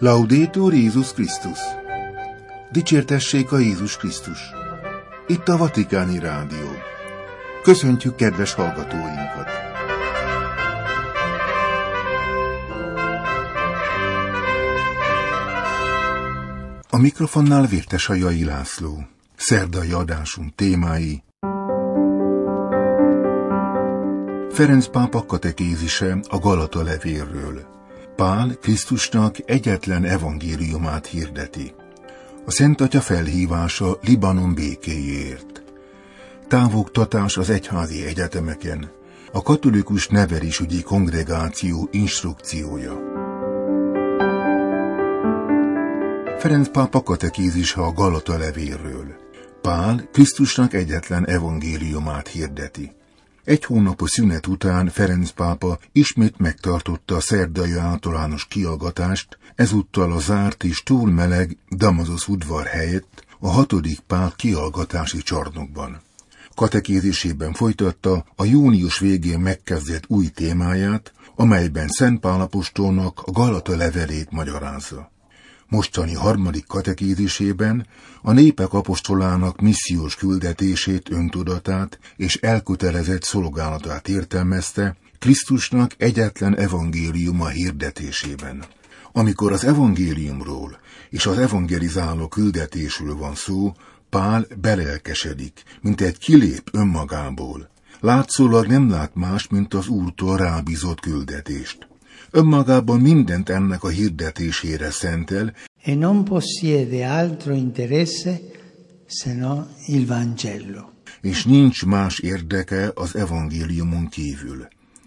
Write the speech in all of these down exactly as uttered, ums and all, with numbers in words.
Laudetur Jézus Krisztus! Dicsértessék a Jézus Krisztus! Itt a Vatikáni Rádió. Köszöntjük kedves hallgatóinkat! A mikrofonnál Vértesajai László. Szerdai adásunk témái: Ferenc pápa katekézise a Galata levélről. Pál Krisztusnak egyetlen evangéliumát hirdeti. A Szent Atya felhívása Libanon békéjéért. Távoktatás az egyházi egyetemeken. A katolikus nevelésügyi kongregáció instrukciója. Ferenc pápa katekézise a Galata levélről. Pál Krisztusnak egyetlen evangéliumát hirdeti. Egy hónapos szünet után Ferenc pápa ismét megtartotta a szerdai általános kiallgatást, ezúttal a zárt és túl meleg Damazosz udvar helyett a hatodik Pál kiallgatási csarnokban. Katekézisében folytatta a június végén megkezdett új témáját, amelyben Szent Pál apostolnak a Galata levelét magyarázza. Mostani harmadik katekézisében a népek apostolának missziós küldetését, öntudatát és elkötelezett szolgálatát értelmezte Krisztusnak egyetlen evangéliuma hirdetésében. Amikor az evangéliumról és az evangelizáló küldetésről van szó, Pál belelkesedik, mint egy kilép önmagából. Látszólag nem lát más, mint az Úrtól rábízott küldetést. Önmagában mindent ennek a hirdetésére szentel, e non possiede altro interesse se no il Vangelo. És nincs más érdeke az evangéliumon kívül.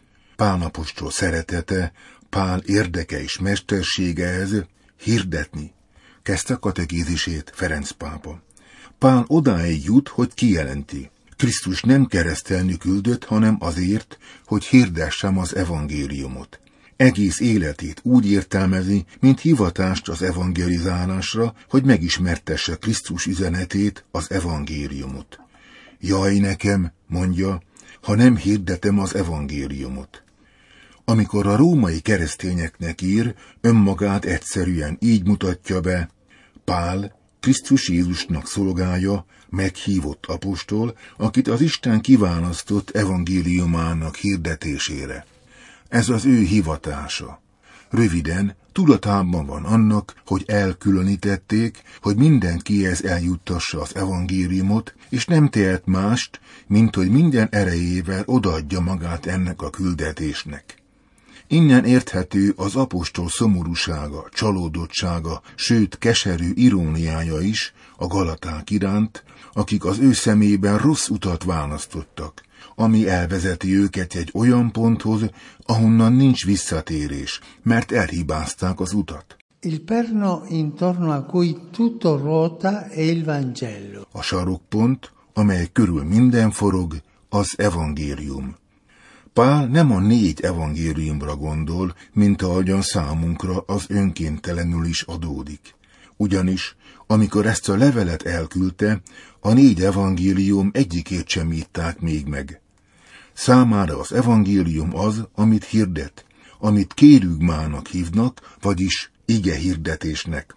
Pál apostol szeretete, Pál érdeke és mestersége ez hirdetni, kezdte katekézisét Ferenc pápa. Pál odáig jut, hogy kijelenti: Krisztus nem keresztelni küldött, hanem azért, hogy hirdessem az evangéliumot. Egész életét úgy értelmezi, mint hivatást az evangelizálásra, hogy megismertesse Krisztus üzenetét, az evangéliumot. Jaj nekem, mondja, ha nem hirdetem az evangéliumot. Amikor a római keresztényeknek ír, önmagát egyszerűen így mutatja be: Pál, Krisztus Jézusnak szolgálja, meghívott apostol, akit az Isten kiválasztott evangéliumának hirdetésére. Ez az ő hivatása. Röviden, tudatában van annak, hogy elkülönítették, hogy mindenkihez eljuttassa az evangéliumot, és nem tehet mást, mint hogy minden erejével odaadja magát ennek a küldetésnek. Innen érthető az apostol szomorúsága, csalódottsága, sőt keserű iróniája is a galaták iránt, akik az ő szemében rossz utat választottak, ami elvezeti őket egy olyan ponthoz, ahonnan nincs visszatérés, mert elhibázták az utat. Il perno intorno a cui tutto ruota è il Vangelo. A sarokpont, amely körül minden forog, az evangélium. Pál nem a négy evangéliumra gondol, mint ahogyan számunkra az önkéntelenül is adódik. Ugyanis, amikor ezt a levelet elküldte, a négy evangélium egyikét sem írták még meg. Számára az evangélium az, amit hirdet, amit kérügmának hívnak, vagyis igehirdetésnek.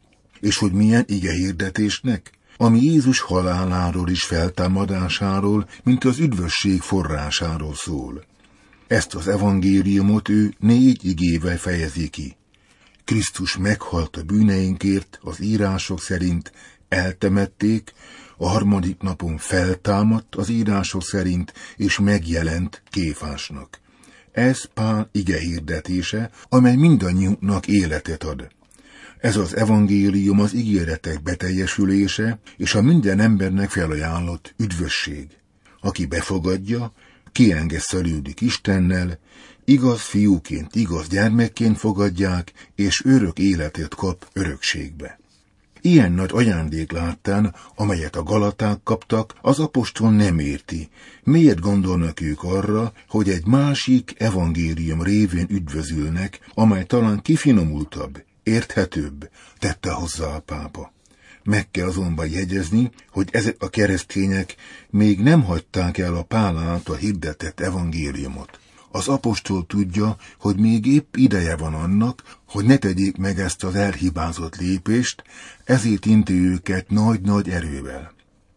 És hogy milyen igehirdetésnek? Ami Jézus haláláról és feltámadásáról, mint az üdvösség forrásáról szól. Ezt az evangéliumot ő négy igével fejezi ki. Krisztus meghalt a bűneinkért, az írások szerint eltemették, a harmadik napon feltámadt az írások szerint, és megjelent Kéfásnak. Ez Pál igehirdetése, amely mindannyiunknak életet ad. Ez az evangélium az ígéretek beteljesülése, és a minden embernek felajánlott üdvösség. Aki befogadja, kiengeszelődik Istennel, igaz fiúként, igaz gyermekként fogadják, és örök életet kap örökségbe. Ilyen nagy ajándék láttán, amelyet a galaták kaptak, az apostol nem érti. Miért gondolnak ők arra, hogy egy másik evangélium révén üdvözülnek, amely talán kifinomultabb, érthetőbb, tette hozzá a pápa. Meg kell azonban jegyezni, hogy ezek a keresztények még nem hagyták el a Pál által hirdetett evangéliumot. Az apostol tudja, hogy még épp ideje van annak, hogy ne tegyék meg ezt az elhibázott lépést, ezért inti őket nagy-nagy erővel.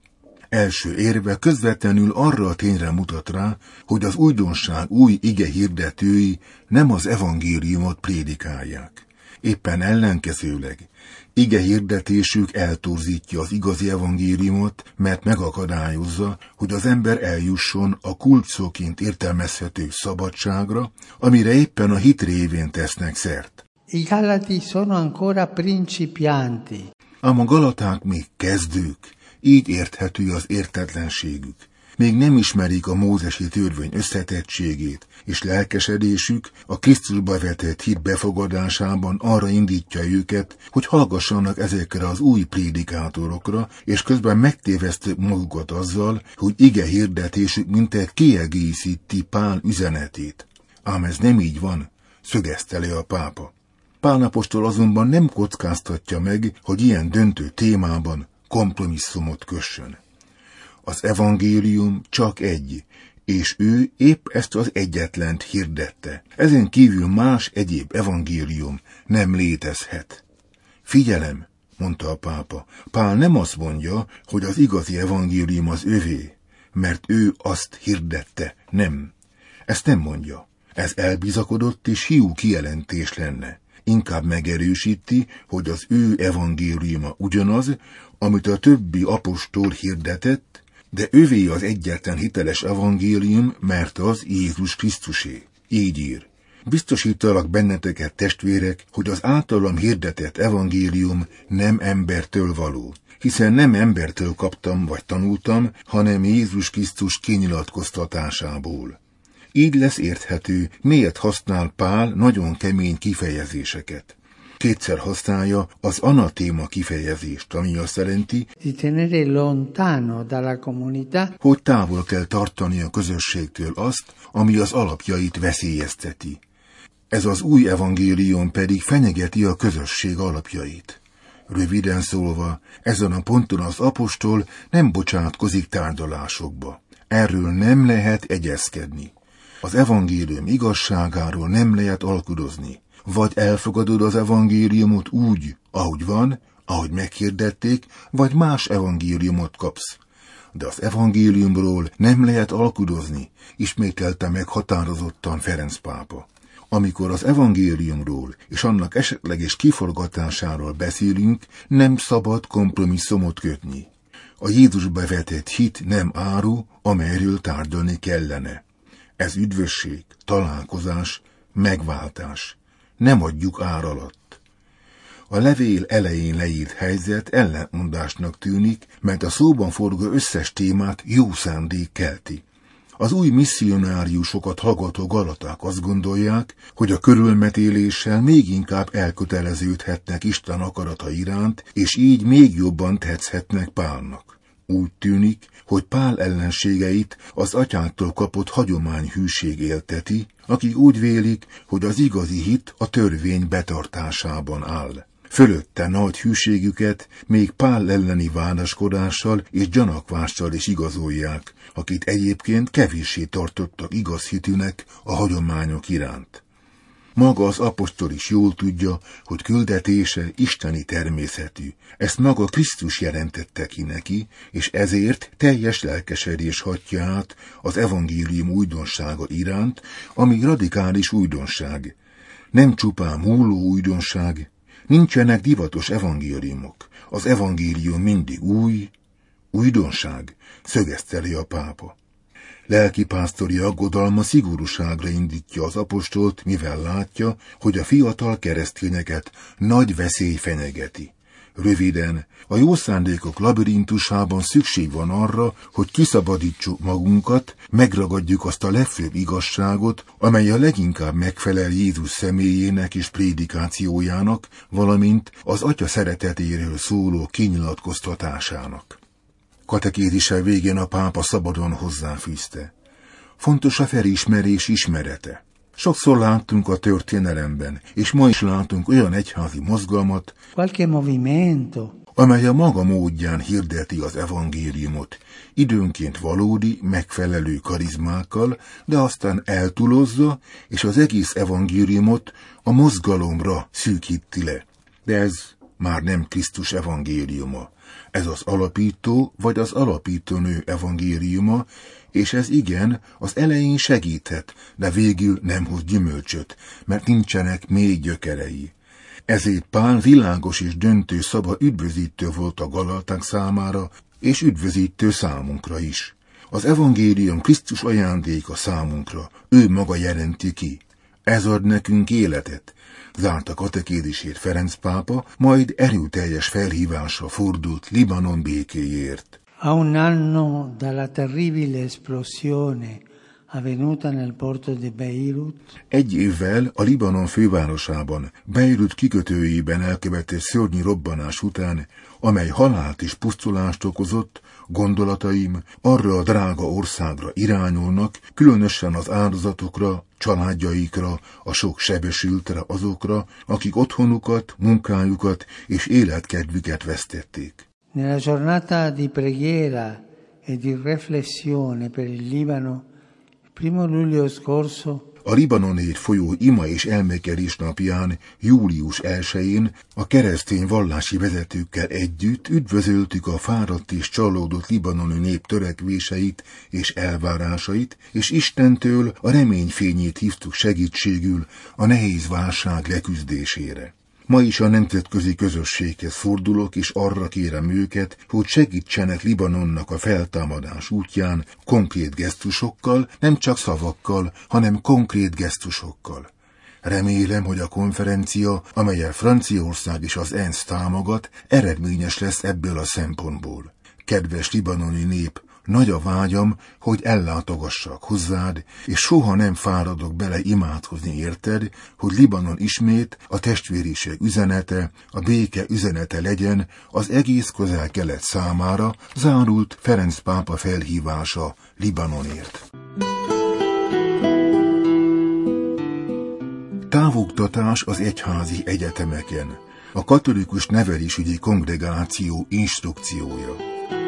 Első érve közvetlenül arra a tényre mutat rá, hogy az újdonság új ige hirdetői nem az evangéliumot prédikálják. Éppen ellenkezőleg, ige hirdetésük eltorzítja az igazi evangéliumot, mert megakadályozza, hogy az ember eljusson a kulcsszóként értelmezhető szabadságra, amire éppen a hit révén tesznek szert. I Galati sono ancora principianti. Ám a galaták még kezdők, így érthető az értetlenségük. Még nem ismerik a mózesi törvény összetettségét, és lelkesedésük a Krisztusba vetett hit befogadásában arra indítja őket, hogy hallgassanak ezekre az új prédikátorokra, és közben megtévesztik magukat azzal, hogy ige hirdetésük mintegy kiegészíti Pál üzenetét. Ám ez nem így van, szögezte le a pápa. Pál apostol azonban nem kockáztatja meg, hogy ilyen döntő témában kompromisszumot kössön. Az evangélium csak egy, és ő épp ezt az egyetlent hirdette. Ezen kívül más egyéb evangélium nem létezhet. Figyelem, mondta a pápa, Pál nem azt mondja, hogy az igazi evangélium az övé, mert ő azt hirdette, nem. Ezt nem mondja. Ez elbizakodott és hiú kijelentés lenne. Inkább megerősíti, hogy az ő evangéliuma ugyanaz, amit a többi apostol hirdetett, de övé az egyetlen hiteles evangélium, mert az Jézus Krisztusé. Így ír. Biztosítalak benneteket, testvérek, hogy az általam hirdetett evangélium nem embertől való, hiszen nem embertől kaptam vagy tanultam, hanem Jézus Krisztus kinyilatkoztatásából. Így lesz érthető, miért használ Pál nagyon kemény kifejezéseket. Kétszer használja az anatéma kifejezést, ami azt jelenti, hogy távol kell tartani a közösségtől azt, ami az alapjait veszélyezteti. Ez az új evangélium pedig fenyegeti a közösség alapjait. Röviden szólva, ezen a ponton az apostol nem bocsátkozik tárgyalásokba. Erről nem lehet egyezkedni. Az evangélium igazságáról nem lehet alkudozni. Vagy elfogadod az evangéliumot úgy, ahogy van, ahogy meghirdették, vagy más evangéliumot kapsz. De az evangéliumról nem lehet alkudozni, ismételte meg határozottan Ferenc pápa. Amikor az evangéliumról és annak esetleges kiforgatásáról beszélünk, nem szabad kompromisszumot kötni. A Jézusba vetett hit nem áru, amelyről tárgyalni kellene. Ez üdvösség, találkozás, megváltás. Nem adjuk ár alatt. A levél elején leírt helyzet ellentmondásnak tűnik, mert a szóban forgó összes témát jó szándék kelti. Az új misszionáriusokat hallgató galaták azt gondolják, hogy a körülmetéléssel még inkább elköteleződhetnek Isten akarata iránt, és így még jobban tetszhetnek Pálnak. Úgy tűnik, hogy Pál ellenségeit az atyánktól kapott hagyományhűség élteti, akik úgy vélik, hogy az igazi hit a törvény betartásában áll. Fölötte nagy hűségüket még Pál elleni vádaskodással és gyanakvással is igazolják, akit egyébként kevéssé tartottak igaz hitűnek a hagyományok iránt. Maga az apostol is jól tudja, hogy küldetése isteni természetű. Ezt maga Krisztus jelentette ki neki, és ezért teljes lelkesedés hatja át az evangélium újdonsága iránt, ami radikális újdonság. Nem csupán múló újdonság, nincsenek divatos evangéliumok. Az evangélium mindig új, újdonság, szögezte le a pápa. Lelkipásztori aggodalma szigorúságra indítja az apostolt, mivel látja, hogy a fiatal keresztényeket nagy veszély fenyegeti. Röviden, a jó szándékok labirintusában szükség van arra, hogy kiszabadítsuk magunkat, megragadjuk azt a legfőbb igazságot, amely a leginkább megfelel Jézus személyének és prédikációjának, valamint az Atya szeretetéről szóló kinyilatkoztatásának. Katekézise végén a pápa szabadon hozzáfűzte. Fontos a felismerés ismerete. Sokszor láttunk a történelemben, és ma is látunk olyan egyházi mozgalmat, qualche movimento, amely a maga módján hirdeti az evangéliumot, időnként valódi, megfelelő karizmákkal, de aztán eltúlozza, és az egész evangéliumot a mozgalomra szűkíti le. De ez már nem Krisztus evangéliuma. Ez az alapító vagy az alapítónő evangéliuma, és ez igen, az elején segíthet, de végül nem hoz gyümölcsöt, mert nincsenek mély gyökerei. Ezért Pál világos és döntő szava üdvözítő volt a galaták számára, és üdvözítő számunkra is. Az evangélium Krisztus ajándéka számunkra, ő maga jelenti ki. Ez ad nekünk életet, zárta katekézisét Ferenc pápa, majd erőteljes felhívásra fordult Libanon békéjért. A un anno dalla terribile esplosione avvenuta nel porto di Beirut. Egy évvel a Libanon fővárosában, Beirut kikötőjében elkövetett szörnyű robbanás után, amely halált és pusztulást okozott, gondolataim arra a drága országra irányulnak, különösen az áldozatokra, családjaikra, a sok sebesültre, azokra, akik otthonukat, munkájukat és életkedvüket vesztették. Nella giornata di preghiera e di riflessione per il Libano, primo luglio scorso, a Libanonért folyó ima és elmekelés napján, július elsején a keresztény vallási vezetőkkel együtt üdvözöltük a fáradt és csalódott libanoni nép törekvéseit és elvárásait, és Istentől a reményfényét hívtuk segítségül a nehéz válság leküzdésére. Ma is a nemzetközi közösséghez fordulok, és arra kérem őket, hogy segítsenek Libanonnak a feltámadás útján konkrét gesztusokkal, nem csak szavakkal, hanem konkrét gesztusokkal. Remélem, hogy a konferencia, amelyel Franciaország és az ENSZ támogat, eredményes lesz ebből a szempontból. Kedves libanoni nép, nagy a vágyam, hogy ellátogassak hozzád, és soha nem fáradok bele imádkozni érted, hogy Libanon ismét a testvériség üzenete, a béke üzenete legyen az egész Közel-Kelet számára, zárult Ferenc pápa felhívása Libanonért. Távoktatás az egyházi egyetemeken. A katolikus nevelésügyi kongregáció instrukciója.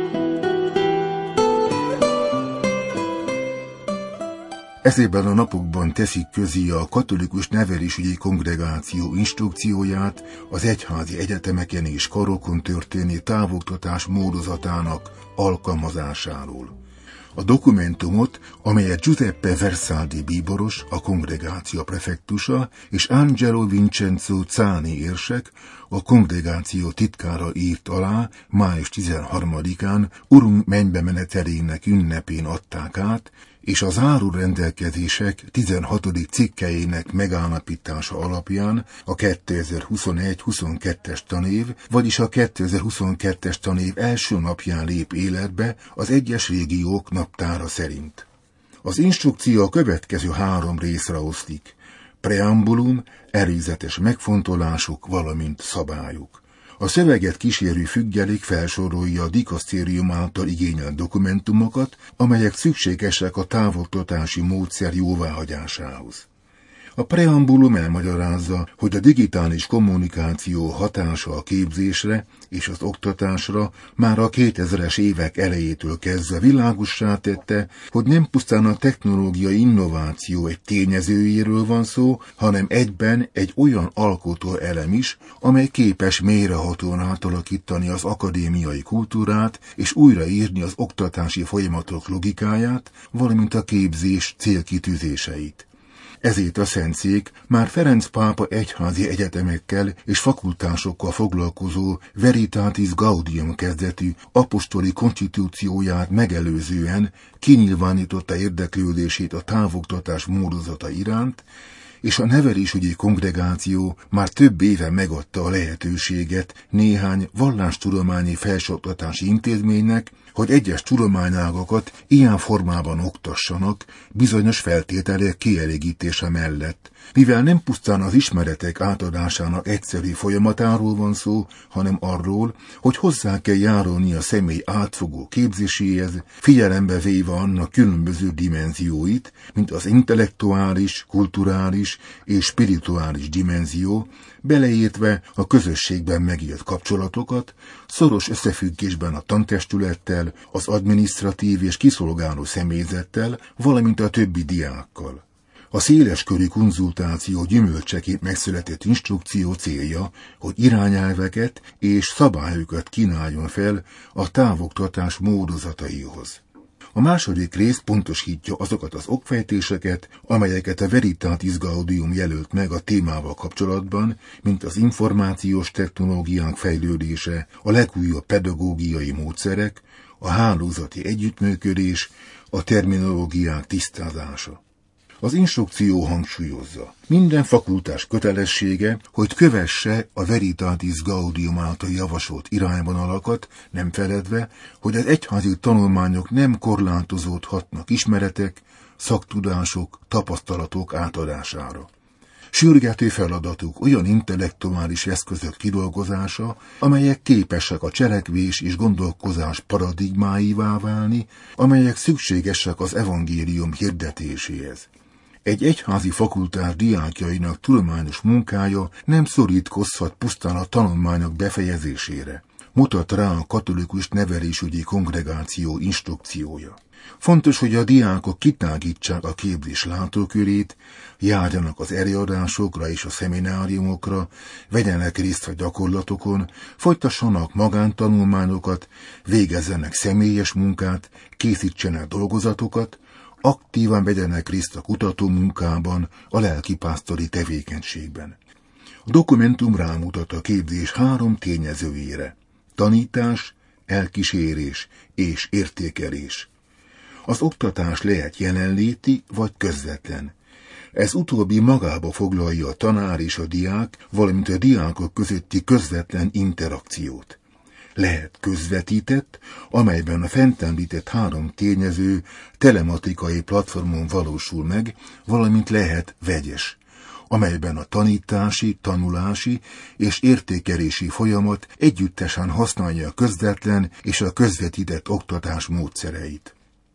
Ezekben a napokban teszik közé a katolikus nevelésügyi kongregáció instrukcióját az egyházi egyetemeken és karokon történő távoktatás módozatának alkalmazásáról. A dokumentumot, amelyet Giuseppe Versaldi bíboros, a kongregáció prefektusa, és Angelo Vincenzo Zani érsek, a kongregáció titkára írt alá, május tizenharmadikán Urunk mennybe menetelének ünnepén adták át, és a záró rendelkezések tizenhatodik cikkeinek megállapítása alapján a kétezer-huszonegy huszonkettes tanév, vagyis a kétezer-huszonkettes tanév első napján lép életbe az egyes régiók naptára szerint. Az instrukció a következő három részre oszlik: preambulum, előzetes megfontolások, valamint szabályok. A szöveget kísérő függelék felsorolja a dikasztérium által igényelt dokumentumokat, amelyek szükségesek a távoktatási módszer jóváhagyásához. A preambulum elmagyarázza, hogy a digitális kommunikáció hatása a képzésre és az oktatásra már a kétezres évek elejétől kezdve világossá tette, hogy nem pusztán a technológiai innováció egy tényezőjéről van szó, hanem egyben egy olyan alkotó elem is, amely képes mélyrehatóan átalakítani az akadémiai kultúrát és újraírni az oktatási folyamatok logikáját, valamint a képzés célkitűzéseit. Ezért a Szentszék már Ferenc pápa egyházi egyetemekkel és fakultásokkal foglalkozó Veritatis Gaudium kezdetű apostoli konstitúcióját megelőzően kinyilvánította érdeklődését a távoktatás módozata iránt, és a nevelésügyi kongregáció már több éve megadta a lehetőséget néhány vallástudományi felsőoktatási intézménynek, hogy egyes tudományágakat ilyen formában oktassanak bizonyos feltételek kielégítése mellett, mivel nem pusztán az ismeretek átadásának egyszerű folyamatáról van szó, hanem arról, hogy hozzá kell járulni a személy átfogó képzéséhez, figyelembe véve annak különböző dimenzióit, mint az intellektuális, kulturális és spirituális dimenzió, beleértve a közösségben megélt kapcsolatokat, szoros összefüggésben a tantestülettel, az adminisztratív és kiszolgáló személyzettel, valamint a többi diákkal. A széleskörű konzultáció gyümölcseként megszületett instrukció célja, hogy irányelveket és szabályokat kínáljon fel a távoktatás módozataihoz. A második rész pontosítja azokat az okfejtéseket, amelyeket a Veritatis Gaudium jelölt meg a témával kapcsolatban, mint az információs technológiánk fejlődése, a legújabb pedagógiai módszerek, a hálózati együttműködés, a terminológiák tisztázása. Az instrukció hangsúlyozza, minden fakultás kötelessége, hogy kövesse a Veritatis Gaudium által javasolt irányvonalakat, nem feledve, hogy az egyházi tanulmányok nem korlátozódhatnak ismeretek, szaktudások, tapasztalatok átadására. Sürgető feladatuk olyan intellektuális eszközök kidolgozása, amelyek képesek a cselekvés és gondolkozás paradigmáivá válni, amelyek szükségesek az evangélium hirdetéséhez. Egy egyházi fakultás diákjainak tudományos munkája nem szorítkozhat pusztán a tanulmányok befejezésére, mutat rá a katolikus nevelésügyi kongregáció instrukciója. Fontos, hogy a diákok kitágítsák a képzés látókörét, járjanak az előadásokra és a szemináriumokra, vegyenek részt a gyakorlatokon, folytassanak magántanulmányokat, végezzenek személyes munkát, készítsenek dolgozatokat, aktívan vegyenek részt a kutatómunkában, a lelkipásztori tevékenységben. A dokumentum rámutat a képzés három tényezőjére: tanítás, elkísérés és értékelés. Az oktatás lehet jelenléti vagy közvetlen. Ez utóbbi magába foglalja a tanár és a diák, valamint a diákok közötti közvetlen interakciót. Lehet közvetített, amelyben a fent említett három tényező telematikai platformon valósul meg, valamint lehet vegyes, amelyben a tanítási, tanulási és értékelési folyamat együttesen használja a közvetlen és a közvetített oktatás módszereit.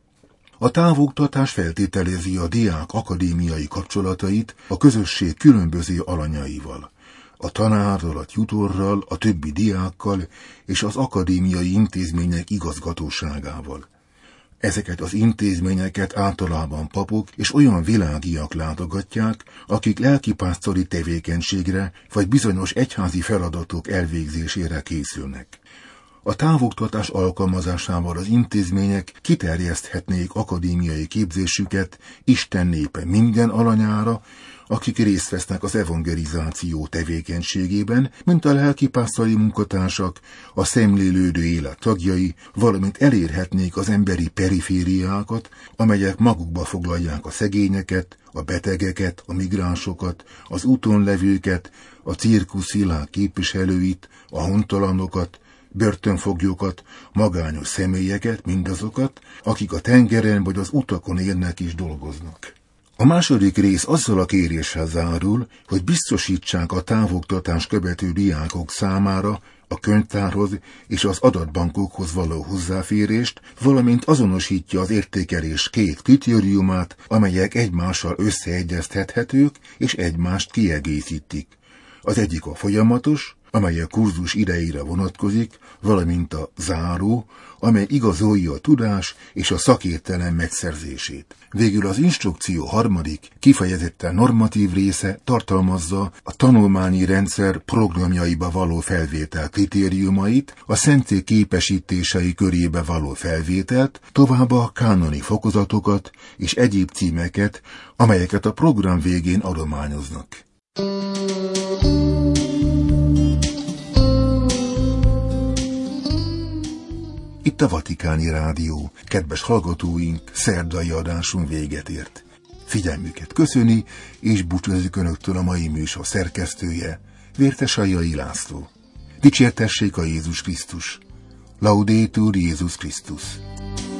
A távoktatás feltételezi a diák akadémiai kapcsolatait a közösség különböző alanyaival, a tanárral, a tutorral, a többi diákkal és az akadémiai intézmények igazgatóságával. Ezeket az intézményeket általában papok és olyan világiak látogatják, akik lelkipásztori tevékenységre vagy bizonyos egyházi feladatok elvégzésére készülnek. A távoktatás alkalmazásával az intézmények kiterjeszthetnék akadémiai képzésüket Isten népe minden alanyára, akik részt vesznek az evangelizáció tevékenységében, mint a lelkipásztori munkatársak, a szemlélődő élet tagjai, valamint elérhetnék az emberi perifériákat, amelyek magukba foglalják a szegényeket, a betegeket, a migránsokat, az úton levőket, a cirkuszvilág képviselőit, a hontalanokat, börtönfoglyokat, magányos személyeket, mindazokat, akik a tengeren vagy az utakon élnek és dolgoznak. A második rész azzal a kéréssel zárul, hogy biztosítsák a távoktatás követő diákok számára a könyvtárhoz és az adatbankokhoz való hozzáférést, valamint azonosítja az értékelés két kritériumát, amelyek egymással összeegyeztethetők és egymást kiegészítik. Az egyik a folyamatos, amely a kurzus idejére vonatkozik, valamint a záró, amely igazolja a tudás és a szakértelem megszerzését. Végül az instrukció harmadik, kifejezetten normatív része tartalmazza a tanulmányi rendszer programjaiba való felvétel kritériumait, a szentély képesítései körébe való felvételt, továbbá a kánoni fokozatokat és egyéb címeket, amelyeket a program végén adományoznak. Itt a Vatikáni Rádió, kedves hallgatóink, szerdai adásunk véget ért. Figyelmüket köszöni, és búcsúzik Önöktől a mai műsor szerkesztője, Vértes Aljai László. Dicsértessék a Jézus Krisztus! Laudetur Jézus Krisztus!